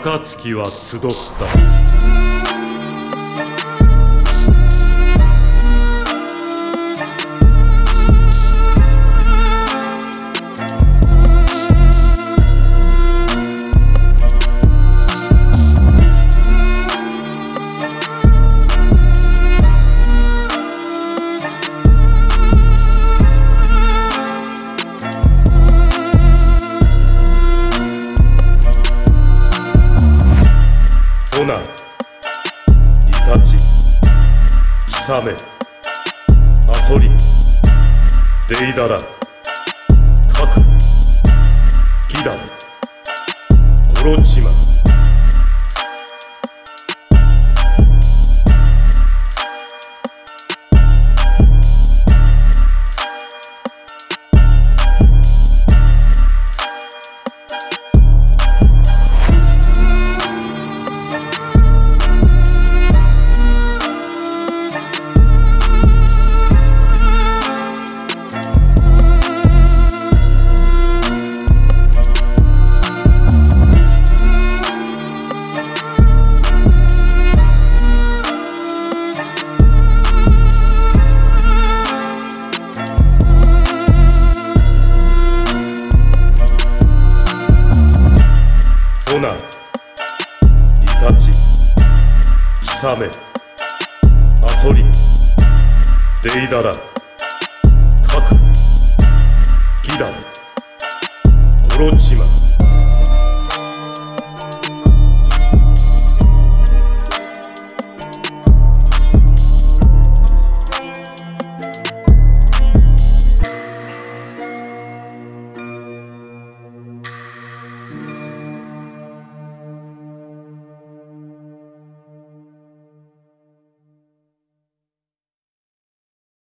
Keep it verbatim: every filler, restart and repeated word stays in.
暁は集った。ほな、イタチ、キサメ、アソリ、デイダラ、カク、キダ、オロチマ。ほな、イタチ、キサメ、アソリ、デイダラ、カク、キダ、オロチマ。